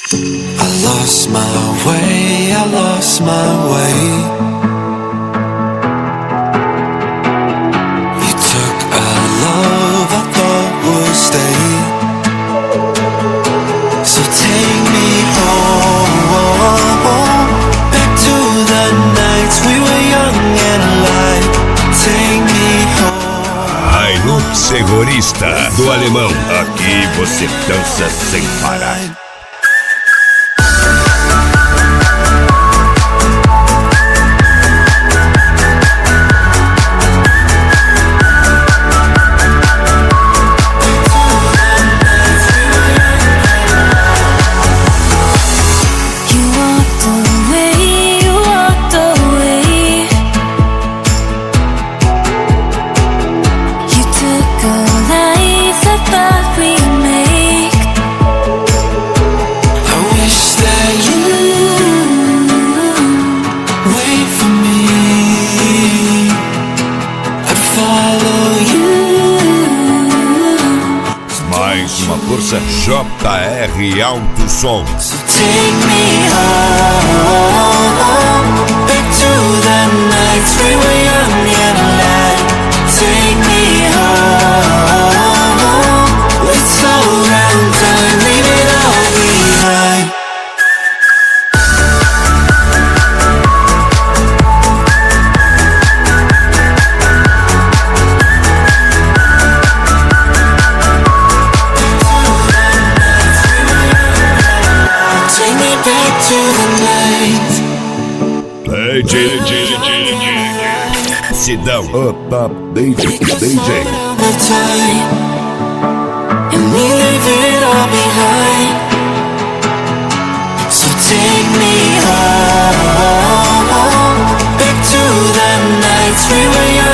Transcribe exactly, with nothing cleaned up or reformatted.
I lost my way, I lost my way. You took a love I thought would stay. So take me home, back to the nights we were young and alive. Take me home. Hilux Segurista do Alemão. Aqui você dança sem parar. Força J R Alto Som. So take me home, back to the nights we were young and alive. Take me home, let's slow down time, leave it all behind. D J, D J, Sidão, up, up, D J, D J. And we leave it all behind. So take me home, back to the nights we were young.